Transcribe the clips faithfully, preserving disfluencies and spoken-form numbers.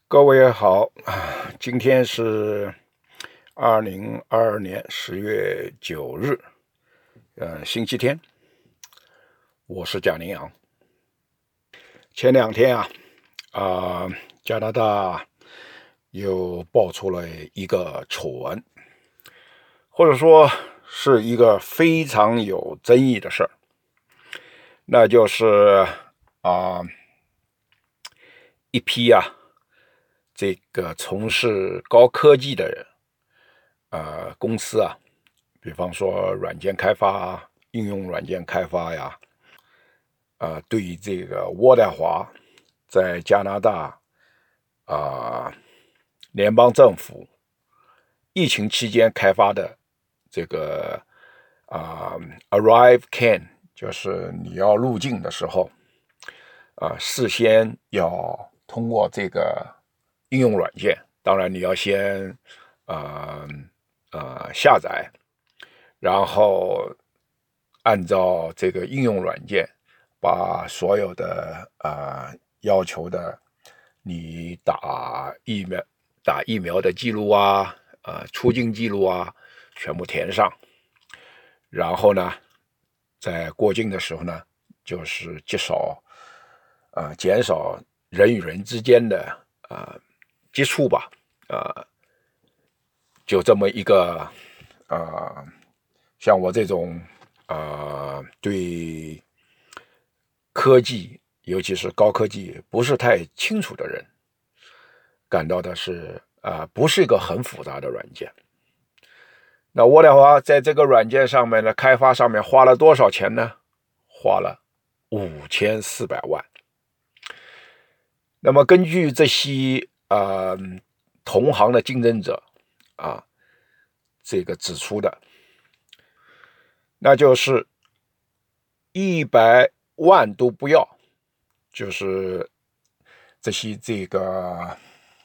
各位好，今天是二零二二年十月九日，呃，星期天。我是贾宁阳。前两天啊，啊、呃加拿大又爆出了一个丑闻，或者说是一个非常有争议的事儿，那就是啊、呃一批啊这个从事高科技的人。呃，公司啊，比方说软件开发、应用软件开发呀，呃，对于这个渥太华在加拿大啊、呃联邦政府疫情期间开发的这个啊、呃、Arrive Can，就是你要入境的时候，啊、呃，事先要通过这个应用软件，当然你要先呃呃下载。然后按照这个应用软件，把所有的呃要求的你打疫苗打疫苗的记录啊，呃出境记录啊，全部填上。然后呢，在过境的时候呢，就是减少呃减少人与人之间的呃接触吧，呃，就这么一个呃像我这种呃对科技，尤其是高科技不是太清楚的人，感到的是啊、呃不是一个很复杂的软件。那渥太华在这个软件上面的开发上面花了多少钱呢？花了五千四百万。那么根据这些呃同行的竞争者啊这个指出的，那就是一百万都不要，就是这些这个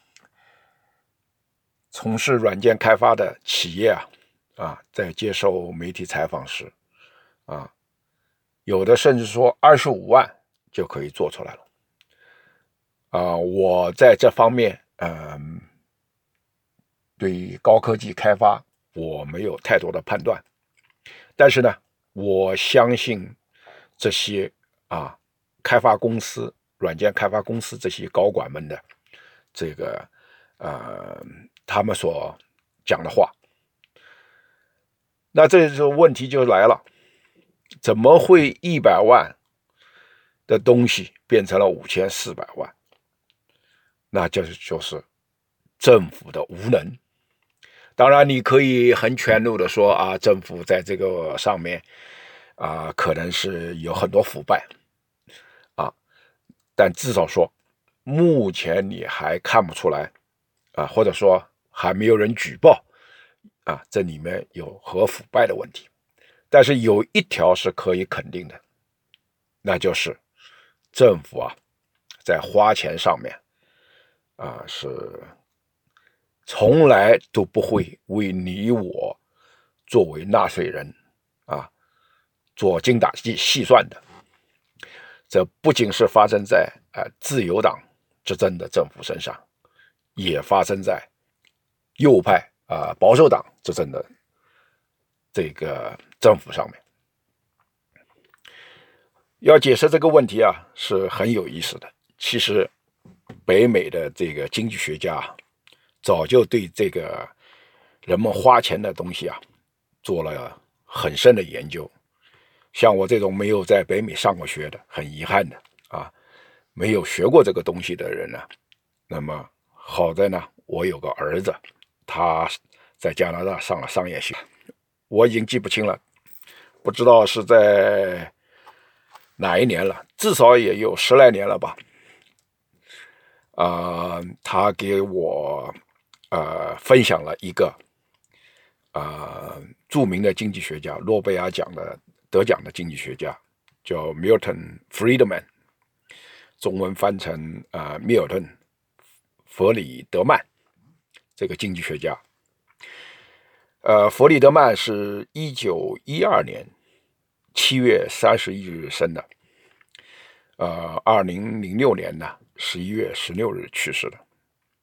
从事软件开发的企业啊啊，在接受媒体采访时啊，有的甚至说二十五万就可以做出来了啊。我在这方面，嗯，对于高科技开发我没有太多的判断，但是呢，我相信这些啊开发公司、软件开发公司这些高管们的这个呃他们所讲的话。那这时候问题就来了，怎么会一百万的东西变成了五千四百万？那就是就是政府的无能。当然，你可以很权怒的说啊，政府在这个上面啊，可能是有很多腐败啊，但至少说，目前你还看不出来啊，或者说还没有人举报啊，这里面有何腐败的问题。但是有一条是可以肯定的，那就是政府啊，在花钱上面啊是从来都不会为你我作为纳税人啊做精打细细算的。这不仅是发生在呃自由党执政的政府身上，也发生在右派啊、呃、保守党执政的这个政府上面。要解释这个问题啊，是很有意思的。其实，北美的这个经济学家早就对这个人们花钱的东西啊做了很深的研究。像我这种没有在北美上过学的，很遗憾的啊，没有学过这个东西的人呢，那么好在呢，我有个儿子，他在加拿大上了商业学，我已经记不清了，不知道是在哪一年了，至少也有十来年了吧。呃，他给我呃分享了一个呃著名的经济学家，诺贝尔奖的得奖的经济学家，叫 Milton Friedman， 中文翻成呃密尔顿·弗里德曼，这个经济学家。呃，弗里德曼是一九一二年七月三十一日生的，呃，二零零六年呢十一月十六日去世的。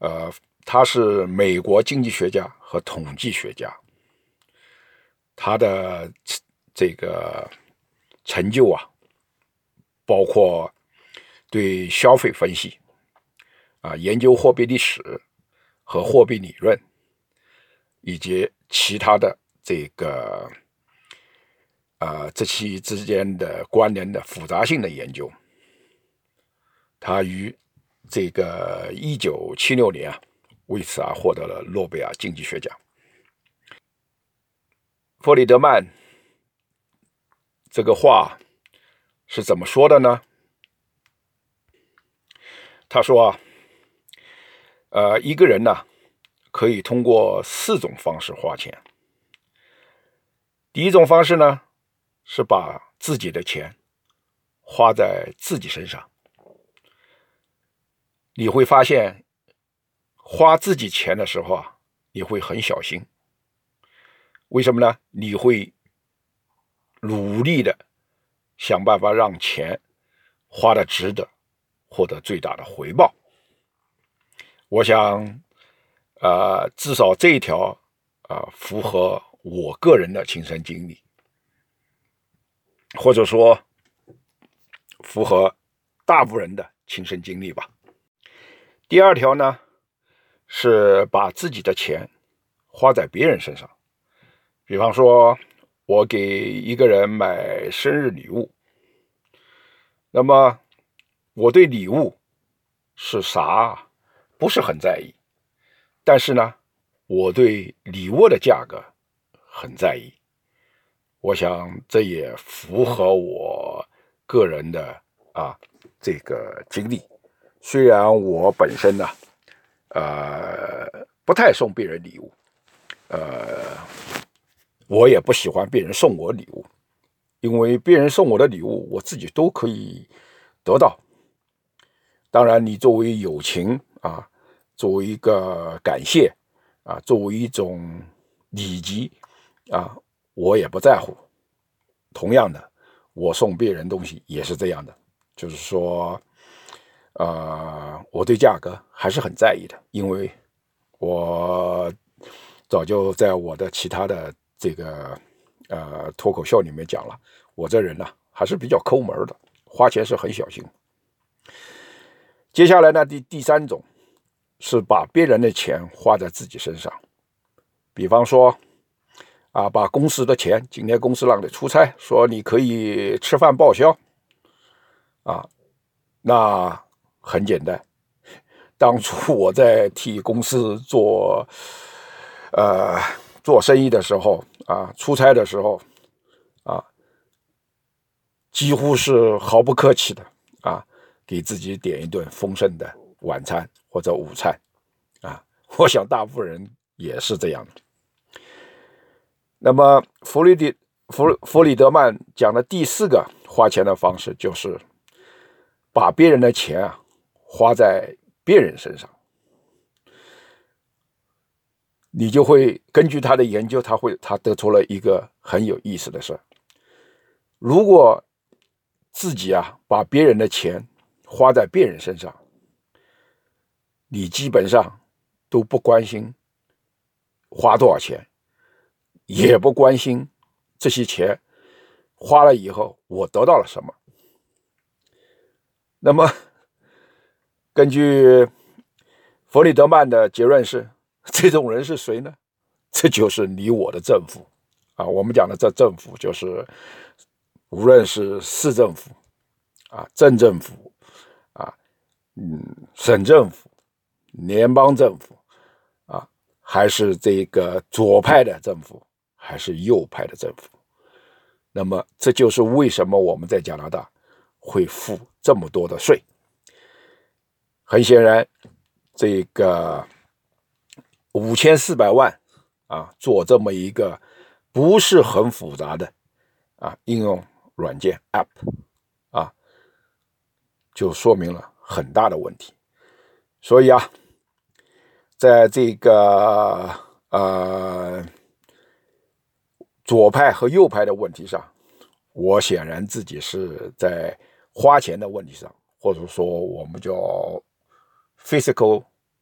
呃，他是美国经济学家和统计学家，他的这个成就啊，包括对消费分析啊，研究货币历史和货币理论，以及其他的这个啊这期之间的关联的复杂性的研究。他于这个一九七六年啊，为此而获得了诺贝尔经济学奖。弗里德曼这个话是怎么说的呢？他说啊，呃，一个人呢、啊，可以通过四种方式花钱。第一种方式呢，是把自己的钱花在自己身上。你会发现，花自己钱的时候啊，你会很小心。为什么呢？你会努力的想办法让钱花的值得，获得最大的回报。我想，呃，至少这一条啊、呃，符合我个人的亲身经历，或者说符合大部分人的亲身经历吧。第二条呢，是把自己的钱花在别人身上。比方说，我给一个人买生日礼物，那么我对礼物是啥不是很在意，但是呢，我对礼物的价格很在意。我想这也符合我个人的啊这个经历。虽然我本身呢，呃，不太送别人礼物，呃。我也不喜欢别人送我礼物，因为别人送我的礼物，我自己都可以得到。当然，你作为友情啊，作为一个感谢啊，作为一种礼仪啊，我也不在乎。同样的，我送别人东西也是这样的，就是说，呃，我对价格还是很在意的，因为我早就在我的其他的这个呃脱口秀里面讲了，我这人呢、啊、还是比较抠门的，花钱是很小心。接下来呢，第第三种是把别人的钱花在自己身上，比方说啊，把公司的钱，今天公司让你出差，说你可以吃饭报销啊，那很简单。当初我在替公司做呃做生意的时候啊，出差的时候啊，几乎是毫不客气的啊，给自己点一顿丰盛的晚餐或者午餐啊。我想大部分人也是这样的。那么弗里迪弗弗里德曼讲的第四个花钱的方式，就是把别人的钱啊花在别人身上。你就会根据他的研究，他会他得出了一个很有意思的事：如果自己啊把别人的钱花在别人身上，你基本上都不关心花多少钱，也不关心这些钱花了以后我得到了什么。那么根据弗里德曼的结论是，这种人是谁呢？这就是你我的政府啊！我们讲的这政府就是无论是市政府啊、镇政府啊、嗯、省政府、联邦政府啊，还是这个左派的政府，还是右派的政府。那么这就是为什么我们在加拿大会付这么多的税。很显然，这个五千四百万啊，做这么一个不是很复杂的啊应用软件 App 啊，就说明了很大的问题。所以啊，在这个呃左派和右派的问题上，我显然自己是在花钱的问题上，或者说我们叫 physical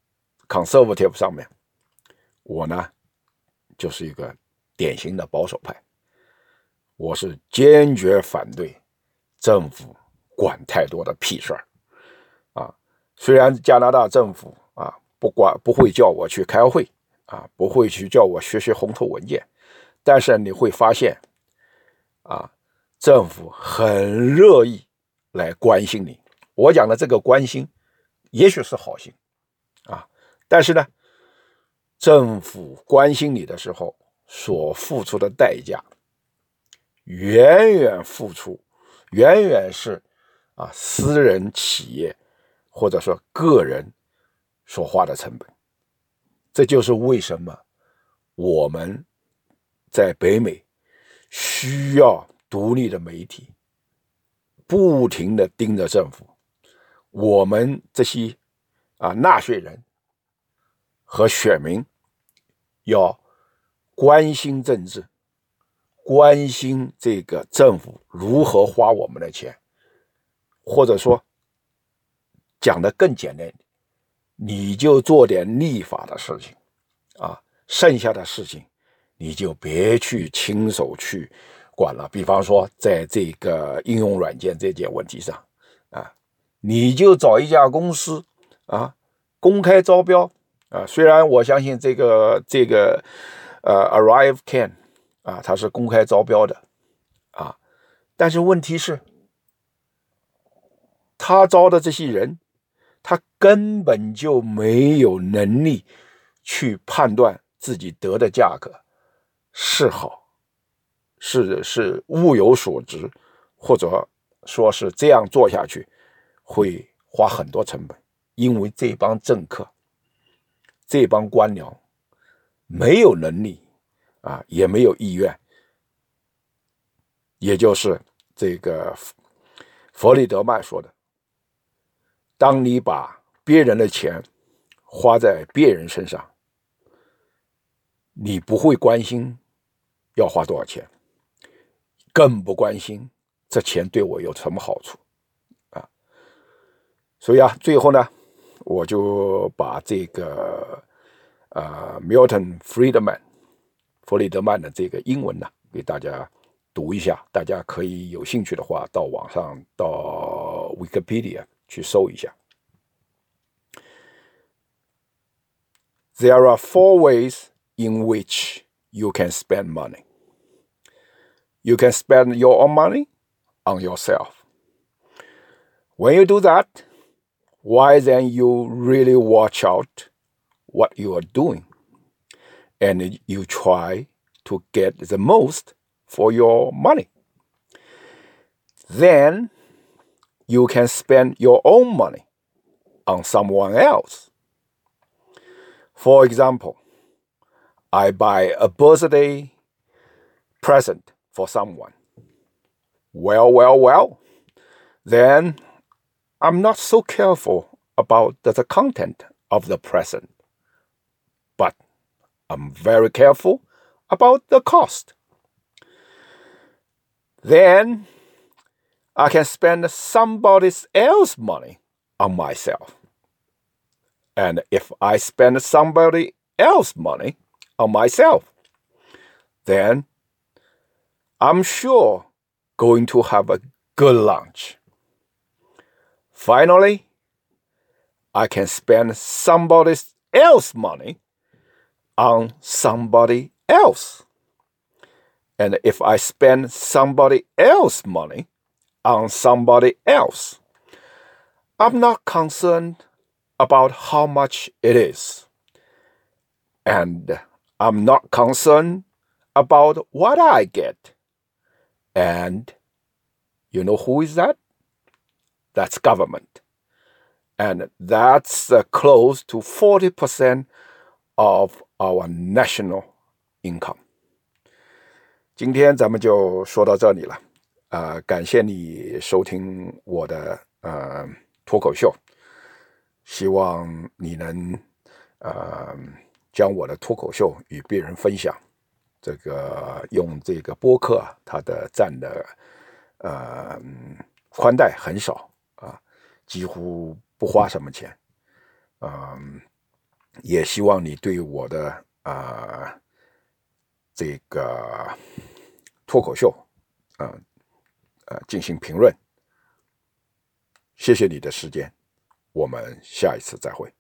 conservative 上面，我呢就是一个典型的保守派，我是坚决反对政府管太多的屁事儿啊。虽然加拿大政府啊不管不会叫我去开会啊，不会去叫我学学红头文件，但是你会发现啊，政府很乐意来关心你。我讲的这个关心也许是好心啊，但是呢，政府关心你的时候所付出的代价远远付出远远是啊私人企业或者说个人所花的成本。这就是为什么我们在北美需要独立的媒体不停地盯着政府，我们这些啊纳税人和选民要关心政治，关心这个政府如何花我们的钱，或者说讲得更简单，你就做点立法的事情啊，剩下的事情你就别去亲手去管了。比方说在这个应用软件这件问题上啊，你就找一家公司啊，公开招标啊。虽然我相信这个这个呃 ArriveCan 啊，它是公开招标的啊，但是问题是，他招的这些人，他根本就没有能力去判断自己得的价格是好，是是物有所值，或者说是这样做下去会花很多成本，因为这帮政客、这帮官僚没有能力啊，也没有意愿，也就是这个弗里德曼说的，当你把别人的钱花在别人身上，你不会关心要花多少钱，更不关心这钱对我有什么好处啊。所以啊，最后呢，我就把这个呃 Milton Friedman 弗里德曼的这个英文呢给大家读一下，大家可以有兴趣的话到网上到 Wikipedia 去搜一下。There are four ways in which you can spend money. You can spend your own money on yourself. When you do that, why then you really watch out what you are doing, and you try to get the most for your money. Then you can spend your own money on someone else. For example, I buy a birthday present for someone. Well, well, well, then I'm not so careful about the content of the present, but I'm very careful about the cost. Then I can spend somebody else's money on myself. And if I spend somebody else's money on myself, then I'm sure going to have a good lunch. Finally, I can spend somebody else's money on somebody else. And if I spend somebody else's money on somebody else, I'm not concerned about how much it is. And I'm not concerned about what I get. And you know who is that? That's government. And that's uh, close to forty percent of our national income. 今天咱们就说到这里了，呃，感谢你收听我的呃脱口秀，希望你能呃将我的脱口秀与别人分享。这个用这个播客，它的占的呃宽带很少啊，几乎不花什么钱，嗯、呃， 也希望你对我的啊、呃、这个脱口秀啊 呃, 呃进行评论。谢谢你的时间，我们下一次再会。